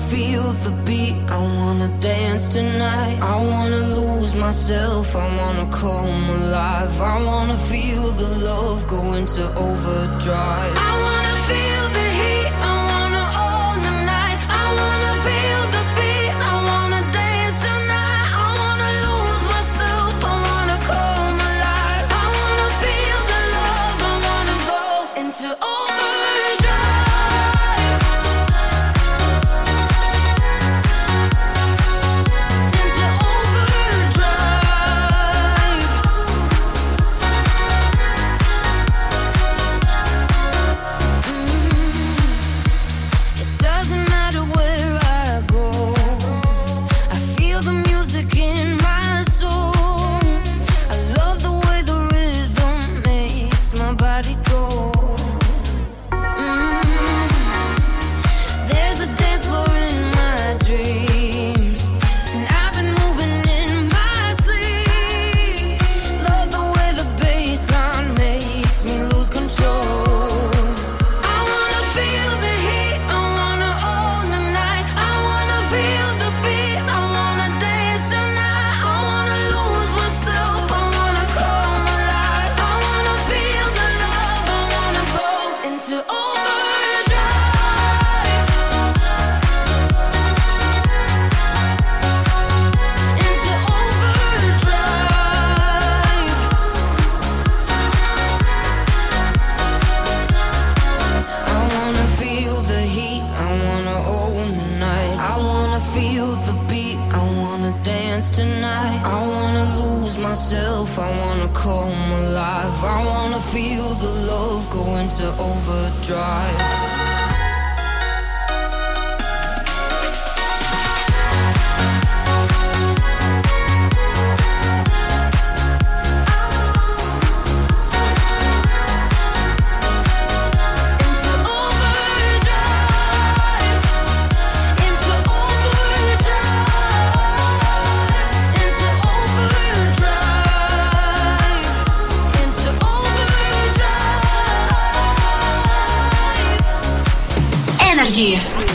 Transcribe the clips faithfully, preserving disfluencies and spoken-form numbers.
feel the beat, I wanna dance tonight. I wanna lose myself, I wanna come alive. I wanna feel the love go into overdrive. I wanna feel the heat, I wanna own the night. I wanna feel the beat, I wanna dance tonight. I wanna lose myself, I wanna come alive. I wanna feel the love, I wanna go into overdrive. I wanna come alive. I wanna feel the love go into overdrive. Energy.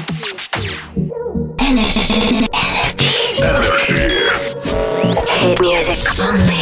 Energy. Energy. Hit music only.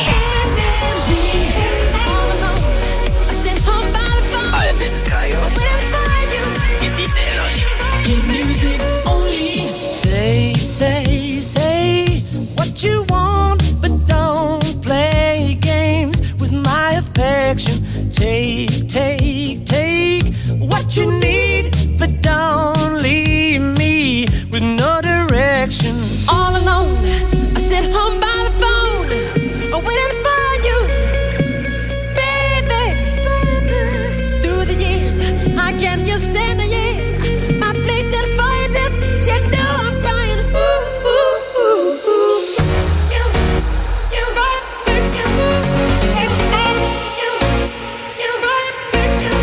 Hi, this is Kyle. Is this Energy? Hit music only. Say, say, say what you want, but don't play games with my affection. Take, take, take what you need, but don't leave me with no direction. All alone, I sit home by the phone, waiting for you, baby. Through the years, I can't just stand the year. My place is for you, death. You know I'm crying. Ooh, ooh, ooh, ooh. You, you, right, you, you, you, you, right, you,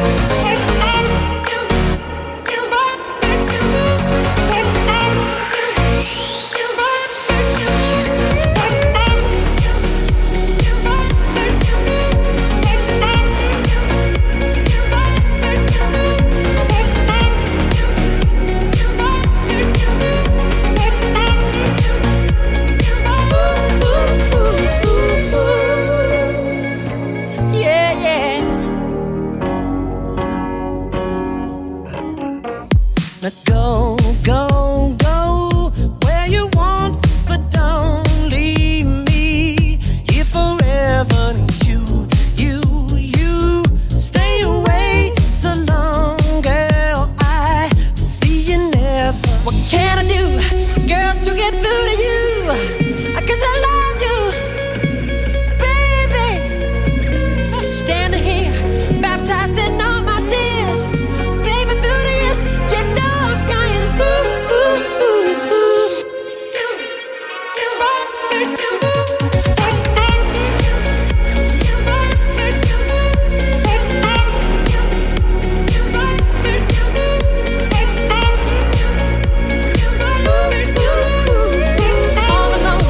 Go, go, go where you want, but don't leave me here forever. You, you, you stay away so long, girl. I see you never. What can I do, girl, to get through to you? 'Cause I love you, baby. Standing here, baptized in all my tears, baby. Through the years, you know. All alone.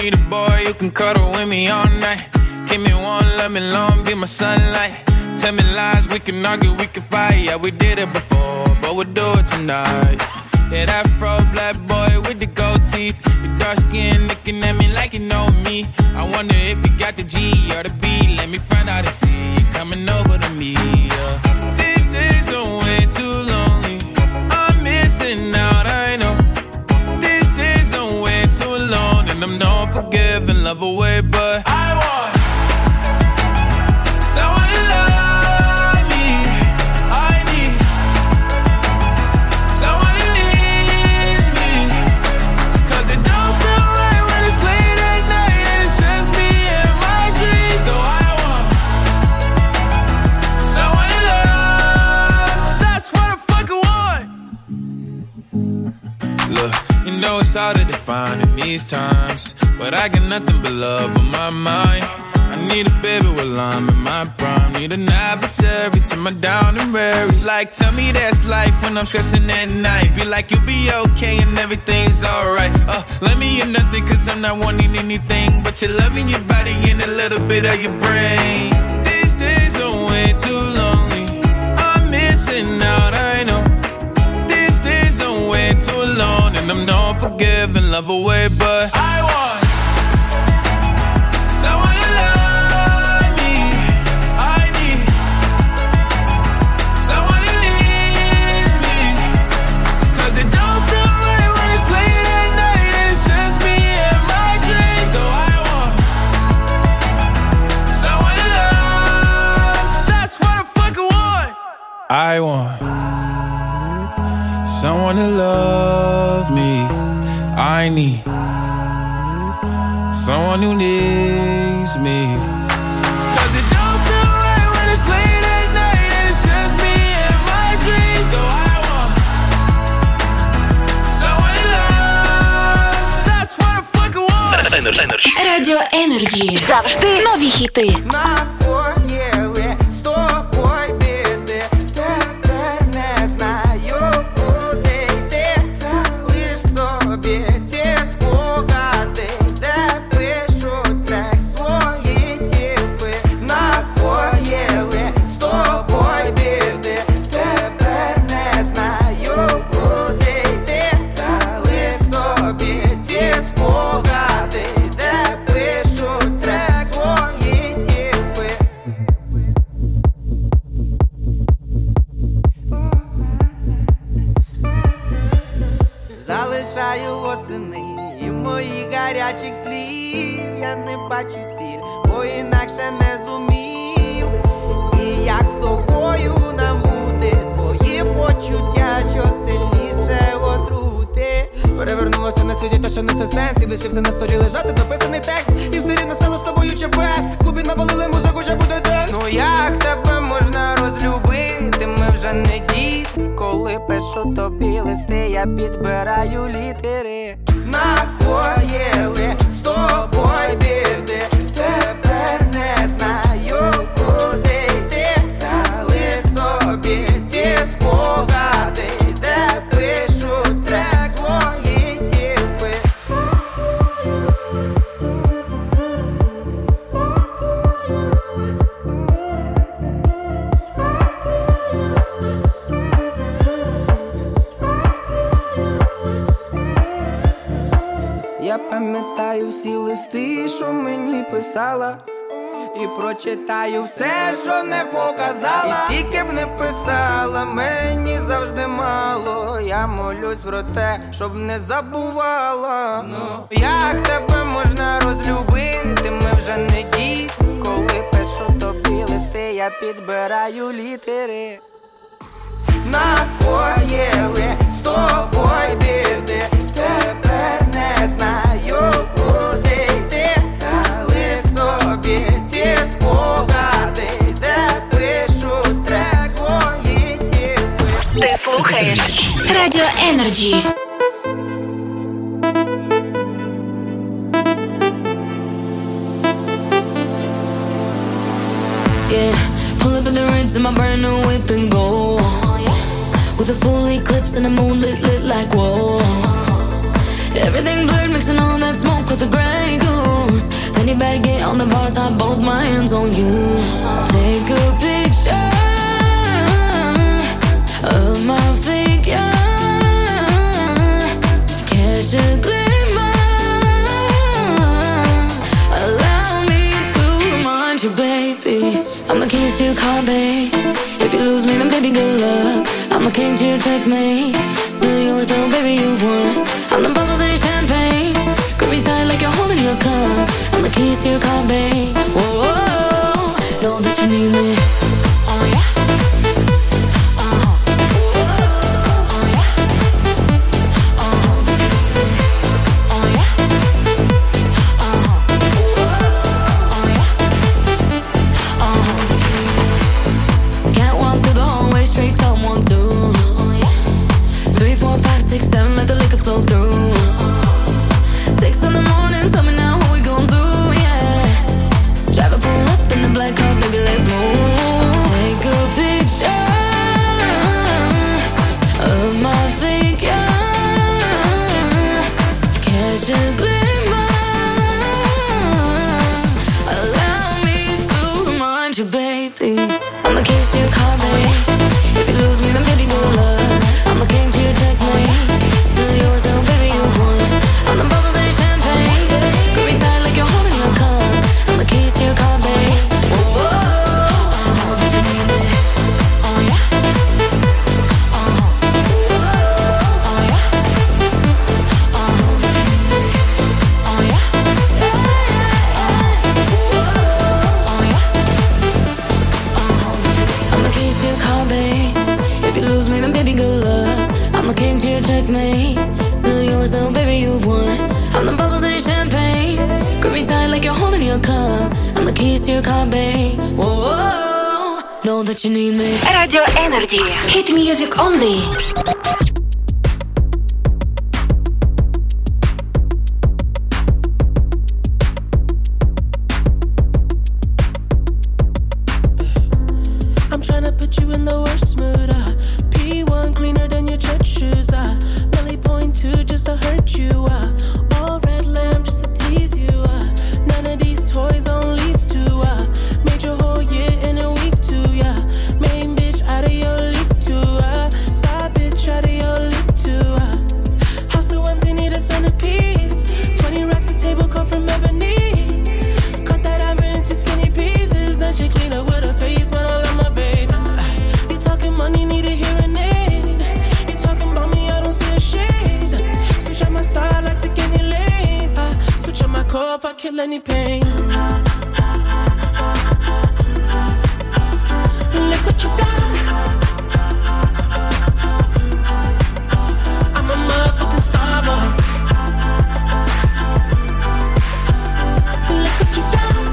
need a boy who can cuddle with me all night. Give me one, let me long, be my sunlight. Tell me lies, we can argue, we can fight. Yeah, we did it before, but we'll do it tonight. Yeah, that fro black boy with the gold teeth. Your dark skin looking at me like you know me. I wonder if you got the G or the B. Let me find out and see you coming over to me. Yeah. These days are way too lonely. I'm missing out, I know. These days are way too alone, and I'm not forgiving, love away, but I want someone to love me. I need someone who needs me. Cause it don't feel right when it's late at night and it's just me and my dreams. So I want someone to love. That's what I fucking want. Look, you know it's hard to define in these times, but I got nothing but love on my mind. I need a baby while I'm in my prime. Need an adversary to my down and weary. Like, tell me that's life when I'm stressing at night. Be like, you'll be okay and everything's alright. Uh, let me in nothing cause I'm not wanting anything but your love in your body and a little bit of your brain. These days are way too lonely. I'm missing out, I know. These days are way too alone, and I'm not forgiving, love away, but I want someone to love me. I need someone who needs me. Cause it don't feel right when it's late at night and it's just me and my dreams. So I want someone to love. That's what I fucking want. I want someone to love me. I need someone who needs me. Cause it don't feel right when it's late at night and it's just me and my dreams. So I want someone to love. That's what I fucking want. Energy. Radio Energy. Завжди нові хіти. Накоїли з тобою біди. Тепер не знаю, куди йти. Залиш собі ці спогади, де пишуть трек свої тіпи. Накоїли з тобою біди. Тепер не знаю, куди йти. Залиш собі ці спогади, де пишуть трек свої тіпи. Залишаю восени і моїх гарячих слів. Я не бачу ціль, бо інакше не зумів. І як з тобою нам бути? Твої почуття, що сильніше отрути. Перевернулося на світі те, що несе сенс. І лишився на столі лежати дописаний текст. І все рівно стало з тобою чи без. В клубі навалили музику, вже буде десь. Ну як тебе можна розлюбити? Ми вже не діти. Коли пишу тобі листи, я підбираю літери. Накоїли з тобою біди. Тепер не знаю, куди йти. Залиш собі ці спогади, де пишуть трек свої тіпи. Я пам'ятаю всі листи, що мені писала, і прочитаю все, що не показала. І скільки б не писала, мені завжди мало. Я молюсь про те, щоб не забувала. Ну, як тебе можна розлюбити? Ми вже не діти. Коли пишу тобі листи, я підбираю літери. Накоїли з тобою біди. Тепер не знаю, куди йти. Залиш собі ці спогади, де пишуть трек свої тіпи. Ти слухаєш Radio Energy. Yeah, pull up in the rinse in my brand new whip and go. With a full eclipse and the moon lit, lit like whoa. Everything blurred, mixing all that smoke with the gray goose. On the bar top, both my hands on you. Take a picture of my figure, catch a glimmer, allow me to remind you, baby, I'm the keys to your car, babe. If you lose me, then baby, good luck. I'm the king to your checkmate. Still yours though, baby, you've won. I'm the bubbles in your champagne. Grip me tight like you're holding your cup. I'm the keys to your car, babe. Whoa, whoa, whoa. Know that you need me. Oh yeah. Six, seven, let the liquor flow through. Six in the morning, tell me now what we gon' do, yeah. Drive a pull up in the black car, baby, let's move. Take a picture of my figure, catch a glimmer, allow me to remind you, baby, I'm the keys to your car, babe. If you lose me, then baby, good luck. I'm the king to your checkmate. Still yours though, baby, you've won. I'm the bubbles in your champagne. Grip me tight like you're holding your cup. I'm the keys to your car, babe. Whoa, whoa, whoa. Know that you need me. Oh yeah. Uh-huh. Oh yeah. Uh-huh. Oh yeah. Oh yeah. Uh-huh. I'm the keys to your car, babe. If you lose me, then baby, good luck. I'm the king to your checkmate. Still yours though, baby, you've won. I'm the bubbles in your champagne. Grip me tight like you're holding your cup. I'm the keys to your car, babe. Whoa, whoa, know that you need me. Radio Energy. Hit music only. I'm trying to put you in the worst mood. Uh. P one cleaner than your church shoes. Uh. Millie point two just to hurt you. Uh. All red lamb just to tease you. Uh. None of these toys on lease to. Uh. Made your whole year in a week too. Yeah. Main bitch out of your league too. Uh. Side bitch out of your league too. Uh. House so empty, need a centerpiece. Twenty racks a table come from ebony. Cut that ivory into skinny pieces. Then she clean up with her face, man. I love my baby. You talking money, need a hearing aid. You talking about me, I don't see a shade. Switch on my side, I take any lane. I switch on my core if I kill any pain. Look what you done. I'm a motherfucking star boy. Look what you done.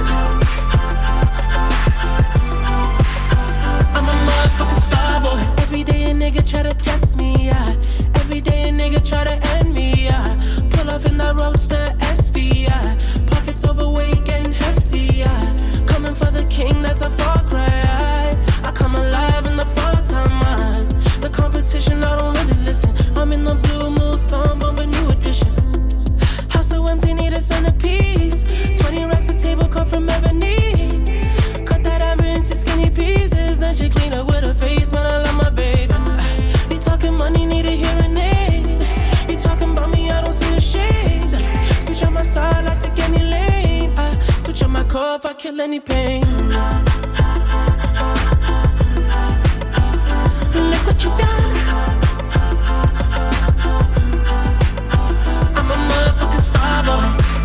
I'm a motherfucking star boy. Every day a nigga try to test me, yeah. Every day a nigga try to end me, yeah. Pull off in that roadster S V, yeah. Pockets overweight, getting hefty, yeah. Coming for the king, that's a far cry. I come alive in the fall time, man. The competition, I don't really listen. I'm in the blue moon, song, bumping new edition. House so empty, need a centerpiece. Twenty racks a table come from ebony. Cut that ivory into skinny pieces. Then she clean up with her face, man. I love my baby. You talking money, need a hearing aid. You talking about me, I don't see a shade. Switch on my side, I take any lane. I switch on my core if I kill any pain. Look what you done. I'm a motherfucking star boy.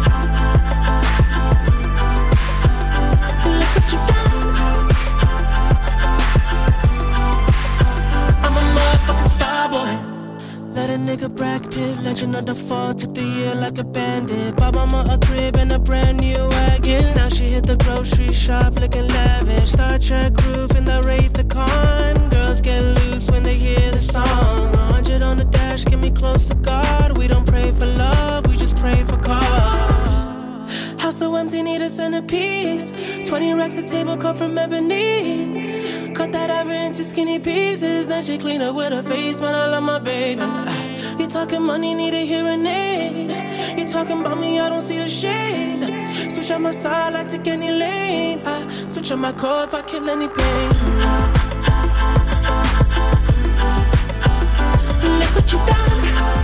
Look what you done. I'm a motherfucking star boy. Let a nigga Brad Pitt, legend of the fall, took the year like a bandit. Bought mama a crib and a brand new wagon. Now she hit the grocery shop looking lavish. Star Trek roof in the Wraith the Con. Girls get loose when they hear the song. A hundred on the dash, get me close to God. We don't pray for love, we just pray for cause. House so empty, need a centerpiece. Twenty racks a table come from ebony. Cut that ivory into skinny pieces. Then she clean up with her face, man. I love my baby. You talking money, need a hearing aid. You talking about me, I don't see the shade. Switch out my side, I take any lane. I switch out my core if I kill any pain. Look what you done.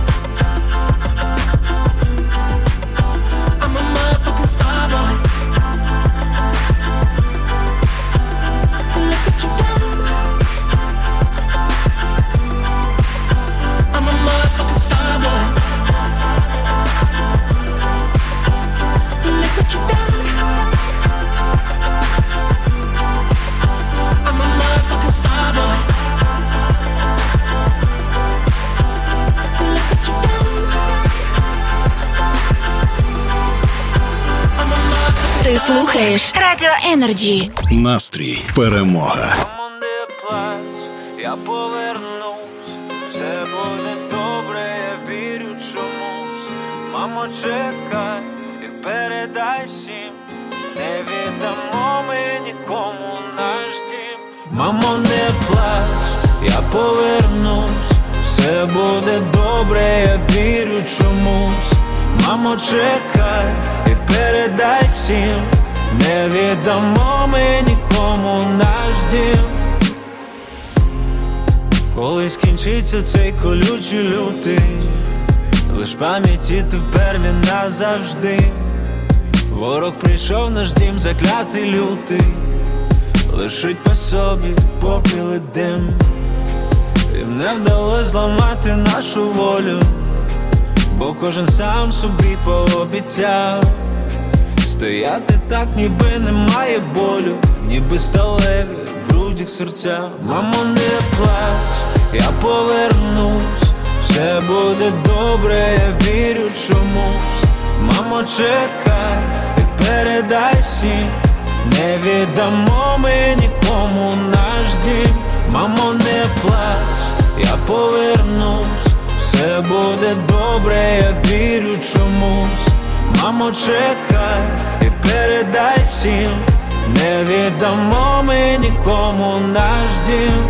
I'm a motherfucking star boy. Look what you done. I'm a motherfucking star boy. Look what you done. I'm a motherfucking star boy. Look what you done. I'm a motherfucking. Ти слухаєш Радіо Energy. Настрій, перемога. Мамо, не плач, я повернусь, все буде добре, я вірю чомусь. Мамо, чекай і передай всім, не віддамо ми нікому наш дім. Мамо, не плач, я повернусь, все буде добре, я вірю чомусь. Мамо, чекай і передай всім, не віддамо ми нікому наш дім. Коли скінчиться цей колючий лютий, лиш пам'яті тепер він назавжди. Ворог прийшов, наш дім заклятий лютий, лишить по собі попіл і дим. Їм не вдалось зламати нашу волю, бо кожен сам собі пообіцяв стояти так, ніби немає болю, ніби сталеві в грудях серця. Мамо, не плач, я повернусь, все буде добре, я вірю чомусь. Мамо, чекай і передай всім, не віддамо ми нікому наш дім. Мамо, не плач, я повернусь, все буде добре, я вірю чомусь. Мамо, чекай і передай всім, не віддамо ми нікому наш дім.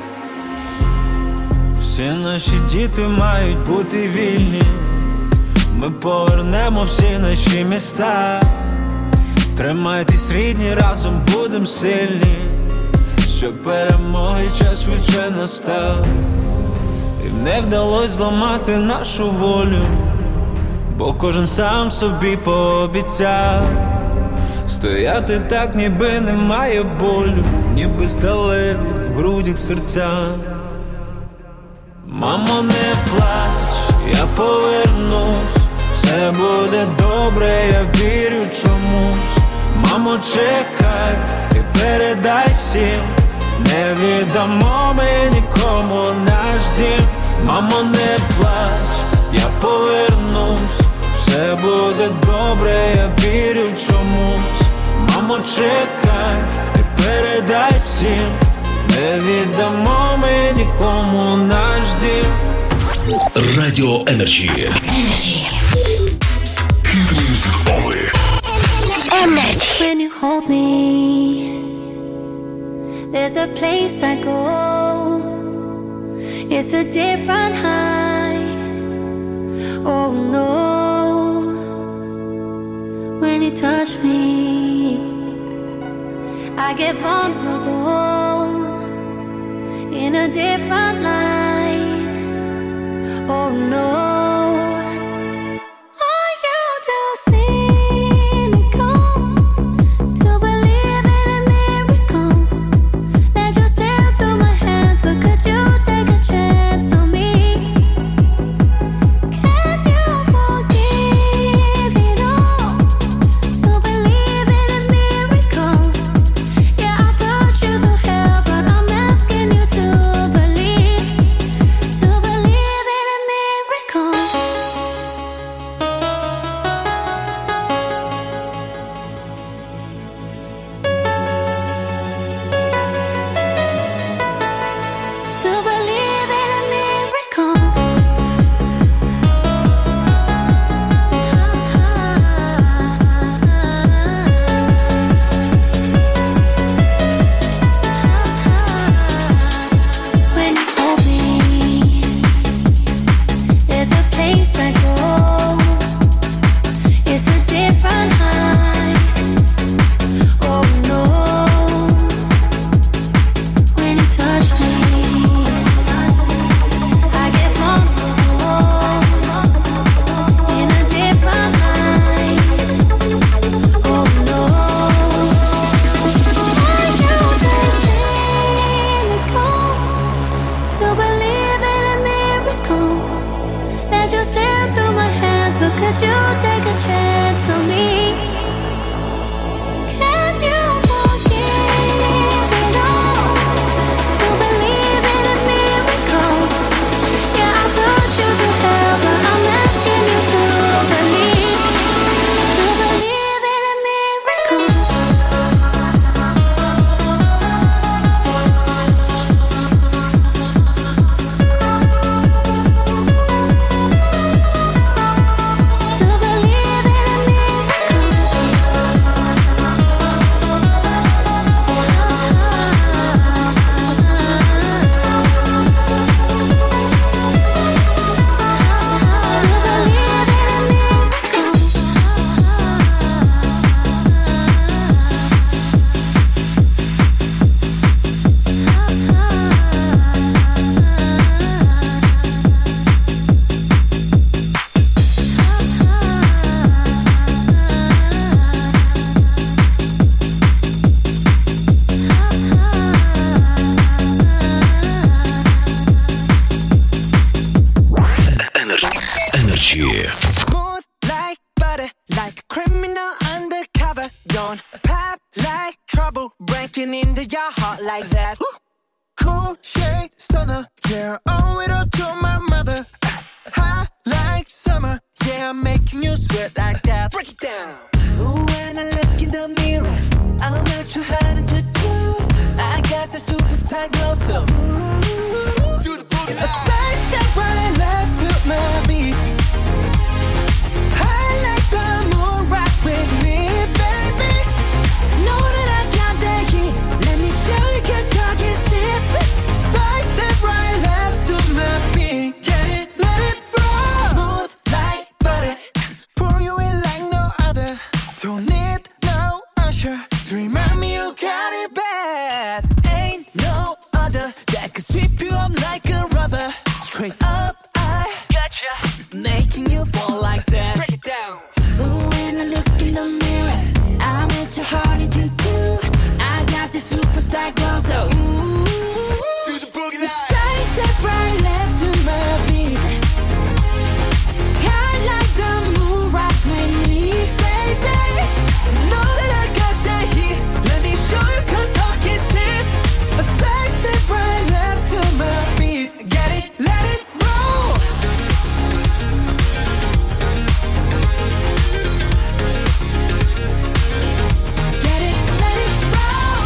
Всі наші діти мають бути вільні, ми повернемо всі наші міста. Тримайтесь, рідні, разом будем сильні, щоб перемоги час швидше настав. Їм не вдалось зламати нашу волю, бо кожен сам собі пообіцяв стояти так, ніби немає болю, ніби сталеві в грудях серця. Мамо, не плач, я повернусь, все буде добре, я вірю чомусь. Мамо, чекай і передай всім, не віддамо ми нікому наш дім. Мамо, не плач, я повернусь, все буде добре, я вірю чомусь. Мамо, чекай і передай всім, не віддамо ми нікому наш дім. Радіо Energy. Energy. When you hold me, there's a place I go. It's a different high. Oh no. When you touch me, I get vulnerable in a different light. Oh no. Believe on. Pop like trouble breaking into your heart like that. Cool shade stunner, yeah, owe it all to my mother. Hot like summer, yeah, I'm making you sweat like that. Break it down. Ooh, when I look in the mirror, I'm not too hard to do. I got the superstar glow, so ooh, do the boogie a side step right left to my beat. I like the moon rock with me, baby. Know that I got that heat. Let me show you, 'cause talk is cheap. Side step right left to my beat. Get it, let it roll. Smooth like butter. Pour you in like no other. Don't need no usher to remind me you got it bad. Ain't no other that could sweep you up like a rubber. Straight up, I Gotcha. making you fall like that. Break it down. Ooh, when I look in the mirror, I'm at your heart to do. I got the superstar glow, so ooh, Do the boogie line. side step right left to my beat. I like the moon rock with me, baby. Know that I got that heat. Let me show you, 'cause talk is cheap. A side step right left to my beat. Get it, let it roll. Get it, let it roll.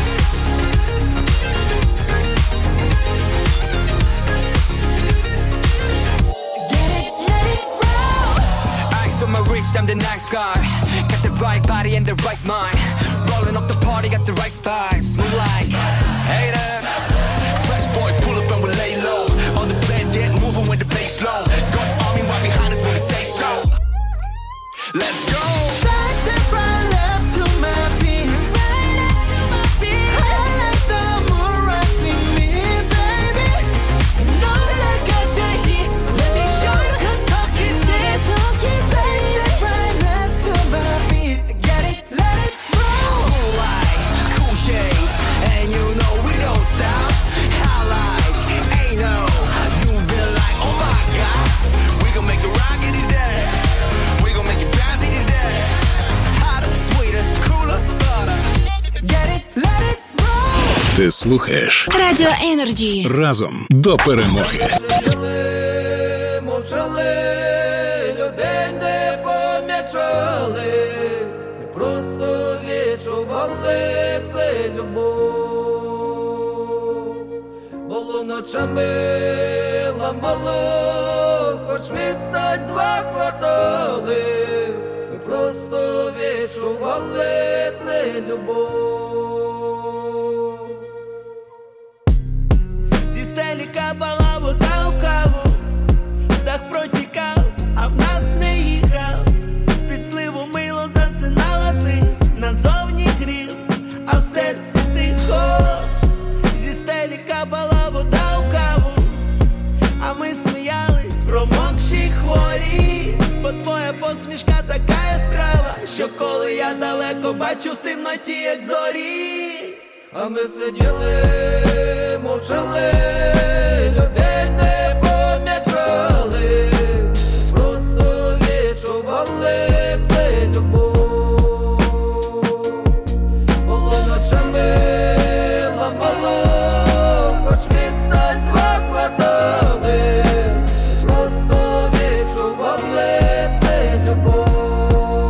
Get it, let it roll. Ice on my wrist, I'm the nice guy. Got the right body and the right mind. Rolling up the party, got the right vibes. Move like haters. Fresh boy, pull up and we lay low. All the players get moving with the bass low. Got army right behind us when we say so. Let's go. Side step right left to my beat. Right up to my beat. I like the moon rock with me, baby. Know that I got that heat. Let me show you, 'cause talk is cheap. Talk is Side step right left to my beat. Get it, let it roll. Cool like, cool shade. And you know we don't stop. High like, ain't no. You been like, oh my God. We gon' make it rock in his head. We gon' make it bounce in his head. Hotter, sweeter, cooler, butter. Get it, let it roll. Ти слухаєш Радіо Енерджі. разом до перемоги. Мовчали, мовчали, людей не помічали, ми просто відчували це любов. Було ночами ламало, хоч відстань два квартали, ми просто відчували це любов. Зі стелі капала вода у каву, дах протікав, а в нас не їхав. Під сливу мило засинала ти, назовні грів, а в серці тихо. Зі стелі капала вода у каву, а ми сміялись, промокші хворі. Бо твоя посмішка така яскрава, що коли я далеко бачу в темноті, як зорі. А ми сиділи, мовчали, людей не помічали, просто відчували це любов. Було ночами ламало, хоч відстань два квартали, просто відчували це любов.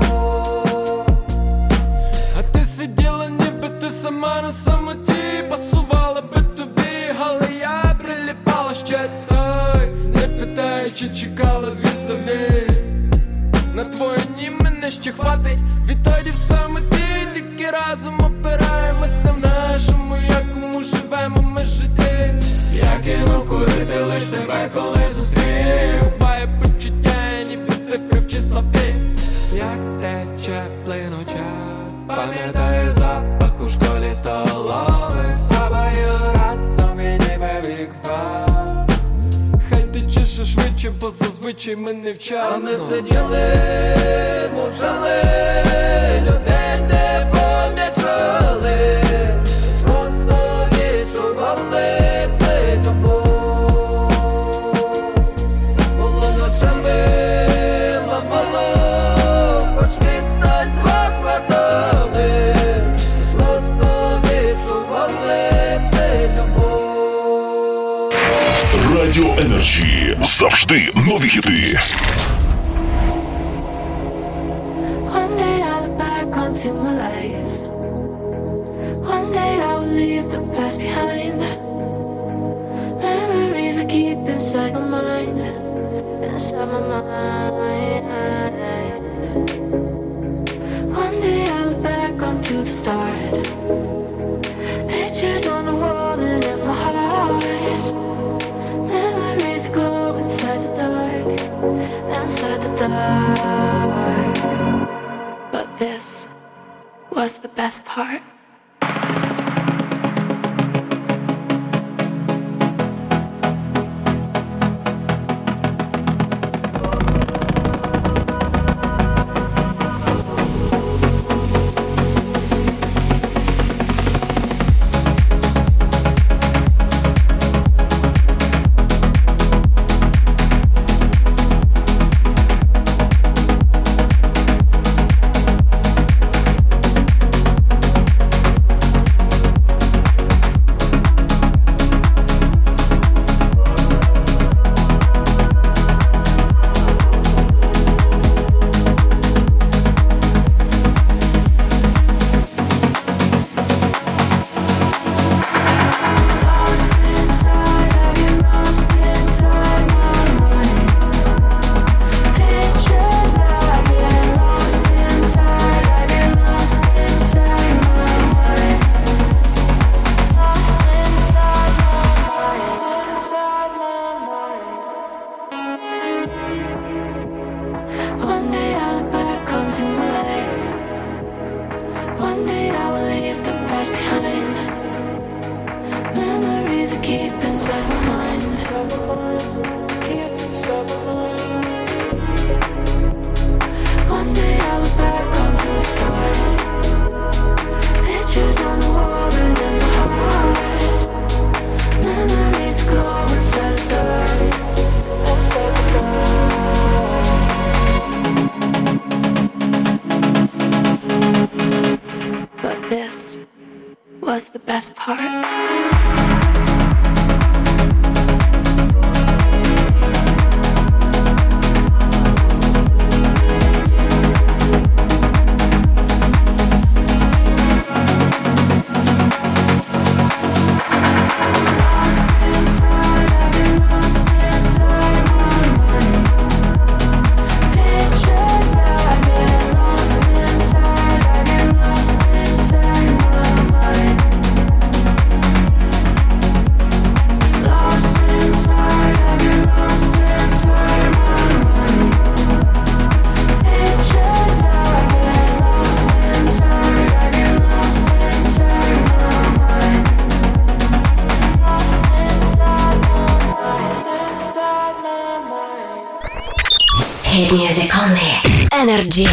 А ти сиділа, ніби ти сама на самоті. Пасувала би тобі, але я приліпала ще той. Не питаючи, чекала візові. На твоє ні мене ще хватить. Відтоді в самоті, тільки разом опираємося в нашому, якому живемо ми житті. Я кинув курити лиш тебе, коли зустрів. Буває почуття, ніби цифри в числопі. Як тече плину час, пам'ятаю запах у школі столової. З тобою разом і ніби вікс-два. Хай тече ще швидше, бо зазвичай ми невчасно. А ми сиділи, мовчали, людей не помічали, просто відчували це любов. Було ночами ламало, хоч відстань два квартали, Energy. Завжди нові хіти. One day I'll look back onto my life. One day I will leave the past behind. Memories I keep inside my mind. Inside my mind. One day I'll look back onto the start. Pictures on the wall and in my heart. Memories that glow inside the dark. Inside the dark. But this was the best part. Was the best part. Hit music only. Energy.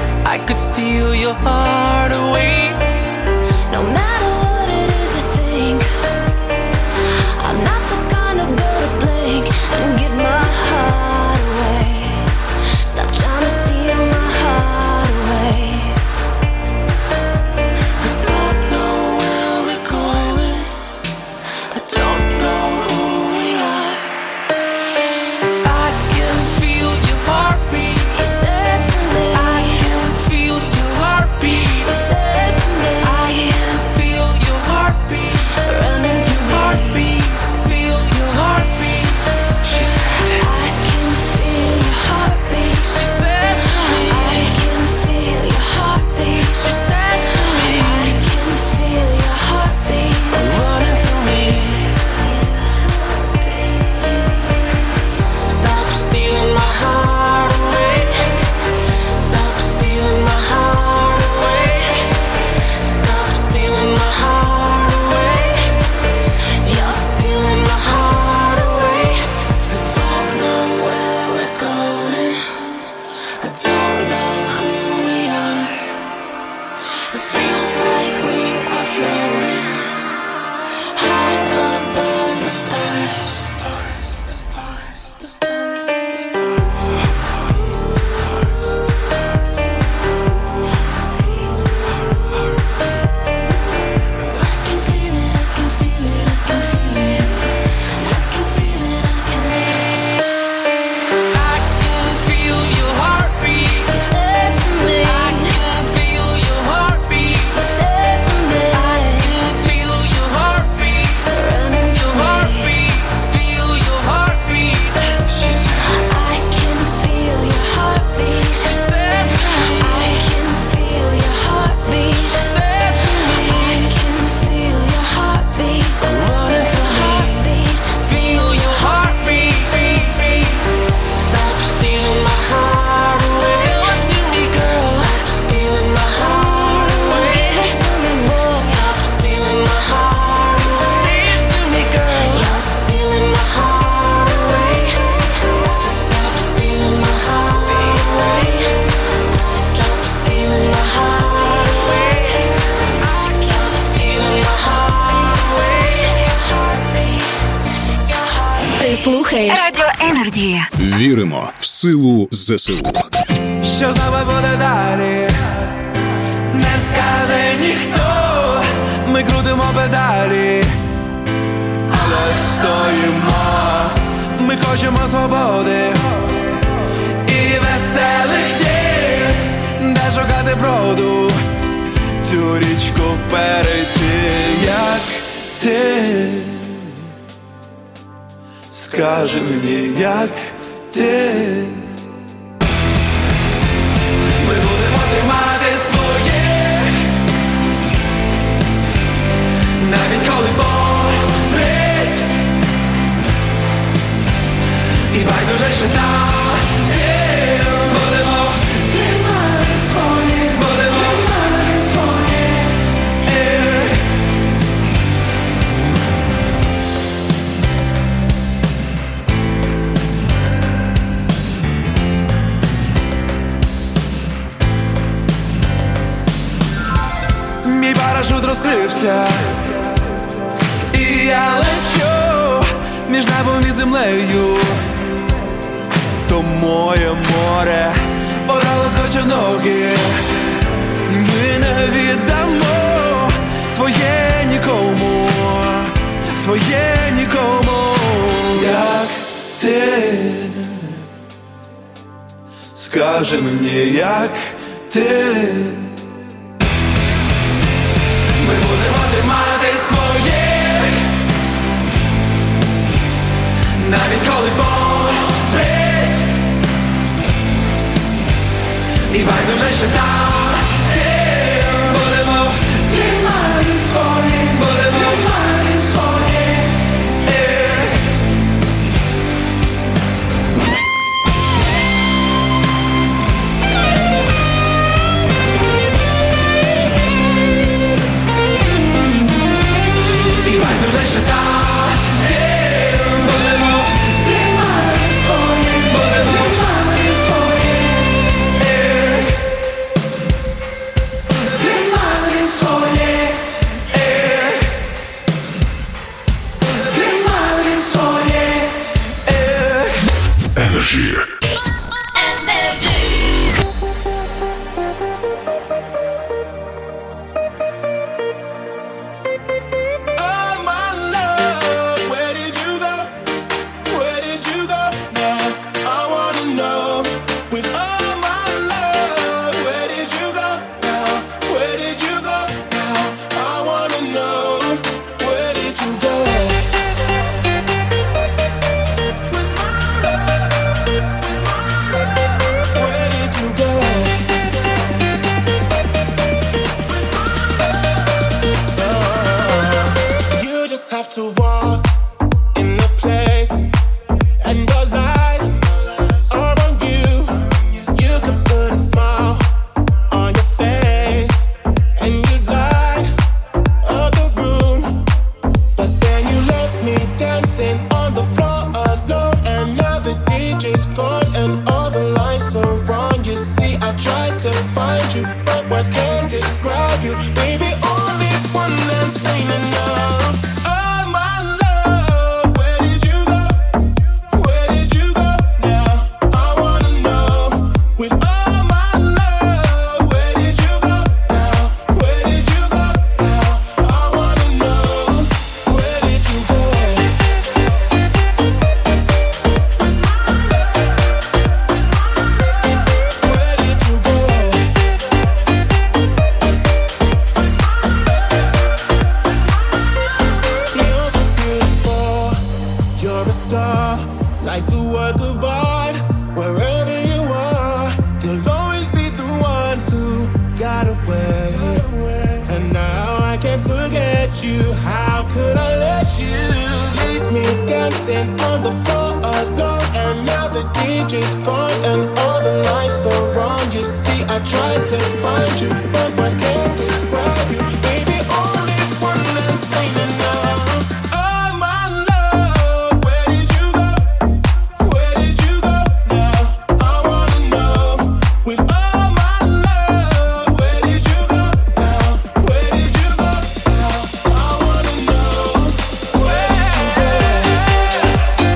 Steal your heart away. No matter what it is you think, слухаєш Радіо Енерджі. Віримо в силу ЗСУ. Що з нами буде далі? Не скаже ніхто. Ми крутимо педалі, але стоїмо. Ми хочемо свободи і веселих днів, де шукати броду, цю річку перейти, як ти. Скажи мені, як ти. Ми будемо тримати своїх, навіть коли болить, і байдуже, що там є. Будемо тримати своїх, будемо тримати своїх. Мій парашут розкрився, і я лечу між небом і землею. То моє море одразу скоче ноги. Ми не віддамо своє нікому, своє нікому, як ти. Скажи мені, як ти. Ми будемо тримати своїх, навіть коли болить, і байдуже, що там є. Будемо тримати своїх, будемо тримати своїх. І байдуже, що там є. Будемо тримати своїх, будемо тримати своїх. Тримати своїх. Тримати своїх. Енерджі. To walk in the place, and your lies are on you. You could put a smile on your face, and you light up the room, but then you left me dancing on the floor alone, and now the D J's gone and all the lights are wrong. You see, I tried to find you, but words can't describe you. Baby, only one that's ain't enough. Like the work of art, wherever you are, you'll always be the one who got away. And now I can't forget you. How could I let you leave me dancing on the floor alone? And now the D J's gone and all the lights are wrong. You see, I tried to find you, but words can't describe you. Baby, only one that's ain't enough. Where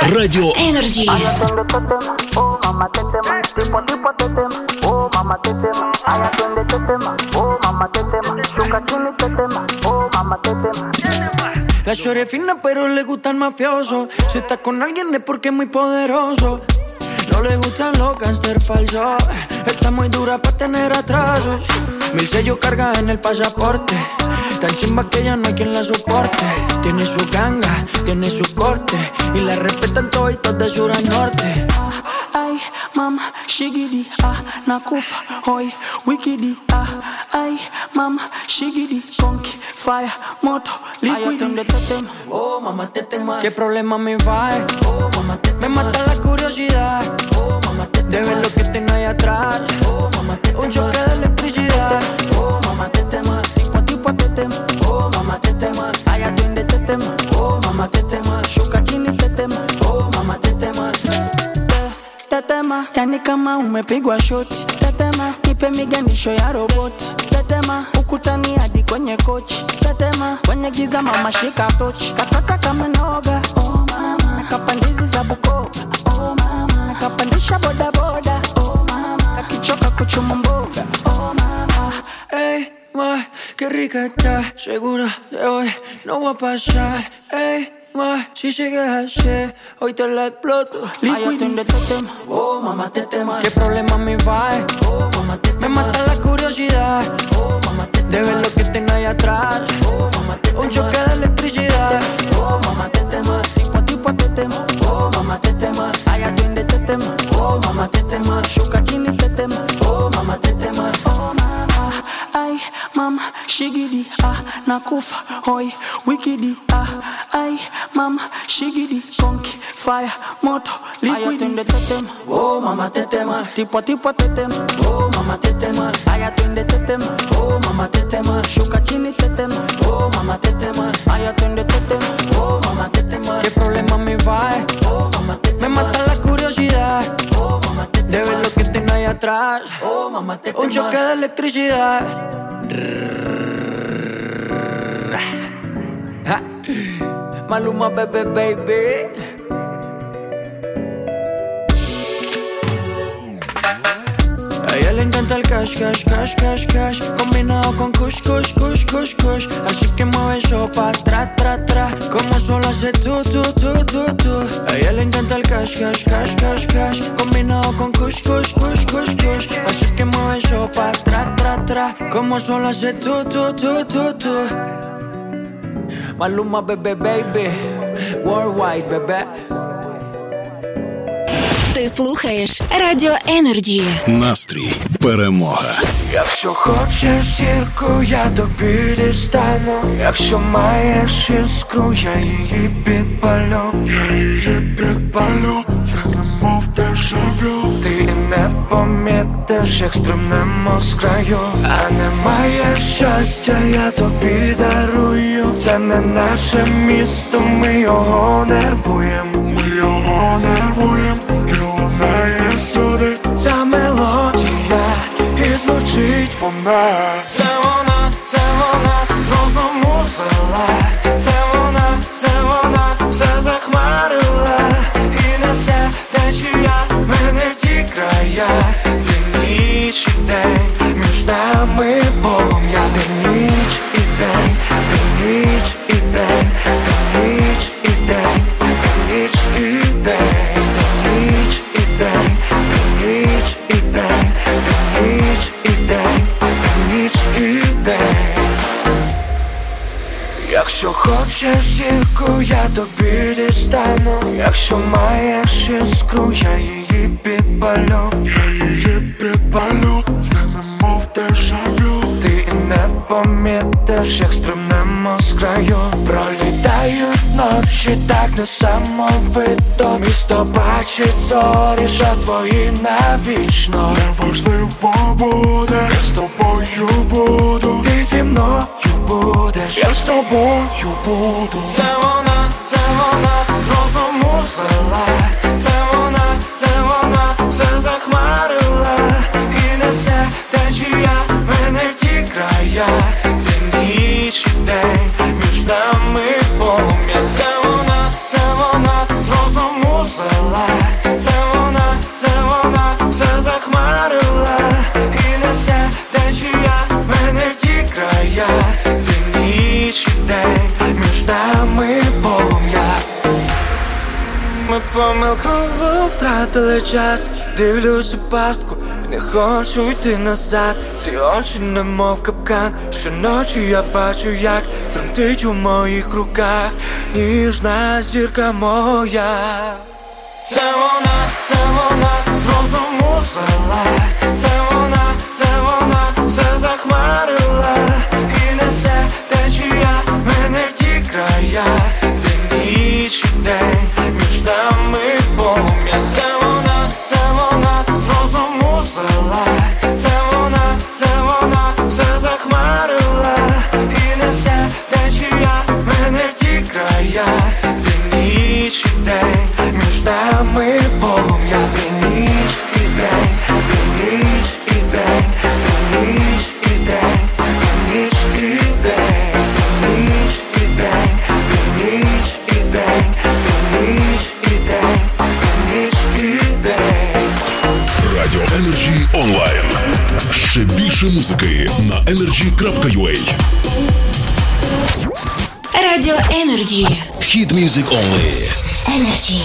Радіо Енерджі. La chore es fina pero le gusta el mafioso. Si está con alguien es porque es muy poderoso. No le gustan los gangsters falsos. Está muy dura para tener atrasos. Mil sellos carga en el pasaporte. Tan chimba que ya no hay quien la soporte. Tiene su ganga, tiene su corte. Y la respetan toditos de sur a norte. Ay, mama, shigidi, ah, nakufa, hoy, wikidi, ah. Ay, mama, shigidi, conky, fire, moto, liquidi. Oh, mamá, te tema. ¿Qué problema me va? Oh, mamá, te me mata la curiosidad. Oh, mamá, te de ver lo que tengo ahí atrás. Oh, mamá, te un choque de electricidad. Oh, mamá, te tema. Tipo, tipo, te tema. Oh, mamá, te tema. Ay, atiende, te tema. Oh, mamá, te tema. Shuka chini, te tema. Oh, mamá, te tema. Tetema, yani kama umepigwa shoti. Tetema, nipe miganisho ya roboti. Tetema, ukutani hadi kwenye kochi. Tetema, kwenye giza mama shika tochi. Kataka kama noga, oh mama. Nakapandizi za Bukoba, oh mama. Nakapandisha boda boda, oh mama. Nakichoka kuchuma mboga, oh mama. Ey, ma, qué rica está. Segura de hoy no va a pasar, ey. Si llegas así, hoy te la exploto. Liquidi. Oh, mamá, te tema. ¿Qué problema me va? Oh, mamá, te tema. Me mata la curiosidad. Oh, mamá, te tema. De ver lo que tengo ahí atrás. Oh, mamá, te tema. Un choque de electricidad. Oh, mamá, te tema. Tipo, tipo, te tema. Oh, mamá, te tema. Ay, atiende, te tema. Oh, mamá, te tema. Shuka chini, te tema. Oh, mamá, te tema. Oh, mama. Ay, mama, shigidi, ah, nakufa, hoy, wikidi, ah. Ay, mama, shigidi, conky, fire, moto, liquidi. Te tema. Oh, mamá, te tema. Tipo, tipo, te tema. Oh, mamá, te tema. Ay, atiende, te tema. Oh, mamá, te tema. Shuka chini, te tema. Oh, mamá, te tema. Ay, atiende, te tema. Oh, mamá, te tema. ¿Qué problema me va? Oh, mamá, te tema. Me mata la curiosidad. Oh, mamá, te tema. De ver lo que tengo ahí atrás. Oh, mamá, te tema. Un choque de electricidad. Maluma, bebé, baby. A ella le encanta el cash, cash, cash, cash, cash. Combinado con kush, kush, kush, kush, kush. Así que mueve eso pa' atrás, tra, tra. Como solo hace tú, tú, tú, tú, tú. A ella le encanta el cash, cash, cash, cash, cash. Combinado con kush, kush, kush, kush, kush. Así que mueve eso pa' atrás, tra, tra. Como solo hace tú, tú, tú, tú, tú. Maluma, bebé, baby. Worldwide, бебе. Ти слухаєш Радіо Енерджі. Настрій, перемога. Якщо хочеш зірку, я тобі дістану. Якщо маєш іскру, я її підпалю. Я її підпалю, це немов дежавю. Ти не помітиш, як стрибнемо з краю. А немає щастя, я тобі дарую. Це не наше місто, ми його нервуємо. Ми його нервуємо, і лунає сюди ця мелодія, і звучить вона. Це вона, це вона, з розуму звела. Це вона, це вона, все захмарила. І несе течія мене в ті края. Де ніч і день, між нами полум'я. Де ніч і день, де ніч і день, де ніч і день, де ніч і день, де ніч і день, де ніч і день, де ніч і день, де ніч і день. Якщо хочеш зірку, я тобі дістану. Якщо маєш іскру, я її підпалю. Я її підпалю, це немов дежавю. Ти не помітиш, як стрибнемо з краю. Пролітають ночі так несамовито. Місто бачить зорі, що твої навічно. Неважливо буде, я з тобою буду. Ти зі мною будеш, я з тобою буду. Це вона, це вона, з розуму звела. Це вона, це вона, все захмарила. І несе течія мене в ті края. Де ніч і день, між нами полум'я. Це вона, це вона, з розуму все захмарила і несе течія мене в ті края, де ніч і день, між нами полум'я. Ми помилково втратили час, дивлюсь у пастку, не хочу йти назад. Ці очі немов капкан, щоночі я бачу, як тремтить у моїх руках ніжна зірка моя. Це вона, це вона, з розуму звела. Це вона, це вона, все захмарила і несе течія мене в ті края, де ніч і день, між нами полум'я. Це вона, це вона, з розуму звела. Це вона, це вона, все захмарила і несе течія мене в ті края, де ніч і день, між нами полум'я. Де ніч і день, де ніч і день, де ніч і день, де ніч і день, де ніч і день, де ніч і день, де ніч і день, де ніч і день. Радіо Energy онлайн. Ще більше музики на energy крапка ю а. Радіо Energy. Hit music only. Energy.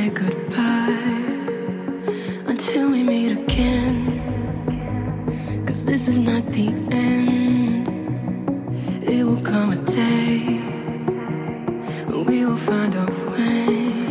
say goodbye until we meet again. 'Cause this is not the end. It will come a day when we will find a way.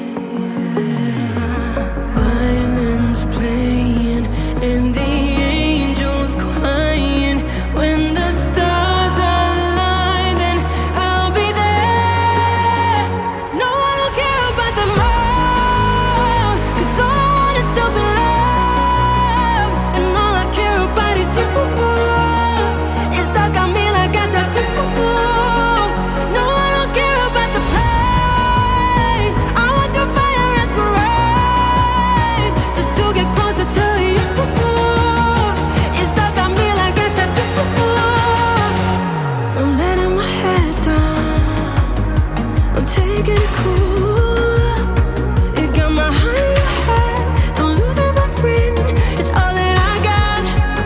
Violins playing and the angels crying. When the stars align, then I'll be there. No, I don't care about the more, 'cause all I want is to be loved, and all I care about is you. It's stuck on me like a tattoo. No, I don't care about the pain. I want the fire and the rain, just to get closer to you. It's stuck on me like a tattoo. I'm letting my head down, I'm taking it cool. You got my heart in your head, don't lose it, my friend. It's all that I got.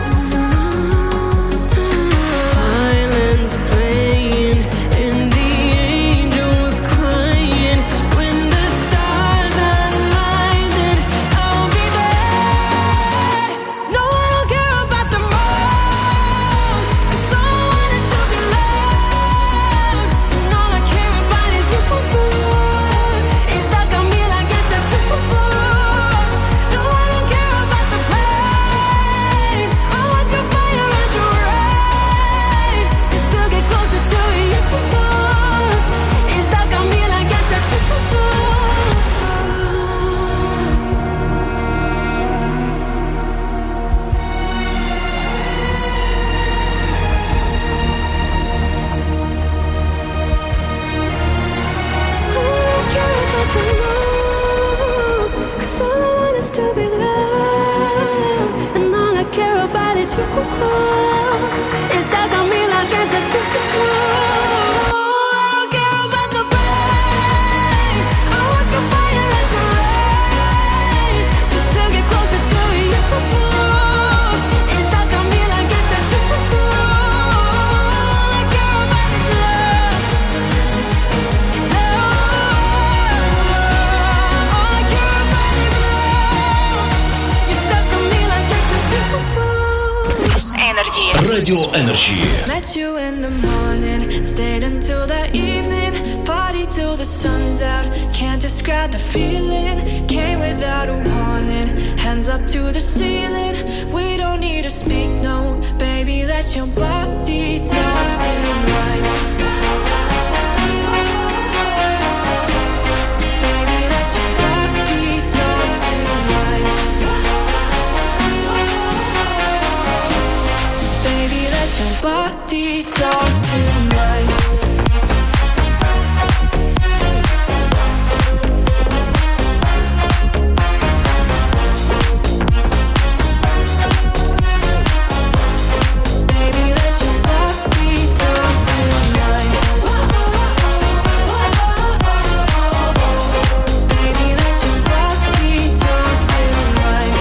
Violins playing and the angels crying. When the stars align, then I'll be there. No, I don't care about the more, 'cause all I want is to be loved, and all I care about is you. It's stuck on me like a tattoo. No, I don't care about the pain. I want your fire and your rain, just to get closer to you. It's stuck on me like a tattoo. Cause all I want is to be loved, and all I care about is you. It's stuck on me like a tattoo. I don't care about the pain. I want your fire and the rain, just to get closer to you. It's stuck on me like a tattoo. All I care about is love. All I care about is love. You're stuck on me like a tattoo. Energy. Radio Energy. Met you in the morning, stayed until the evening, party till the sun's out. Can't describe the feeling, came without a warning, hands up to the ceiling. We don't need to speak, no, baby, let your body talk tonight. Baby, let your body talk tonight. Baby, let your body talk tonight. Baby, let your body talk tonight. Baby, let your body talk tonight.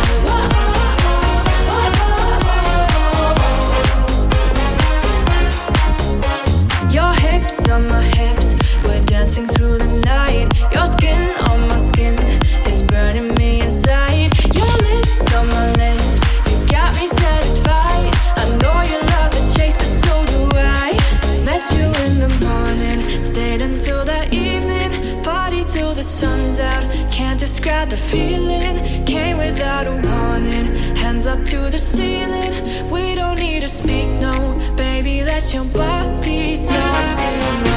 Your hips on my hips, we're dancing through the night. Your skin on my skin is burning me inside. Your lips on my lips, you got me satisfied. I know you love the chase, but so do I. Met you in the morning, stayed until the evening, party till the sun's out. Can't describe the feeling, came without a warning, hands up to the ceiling. We don't need to speak, no, baby, let your body talk tonight.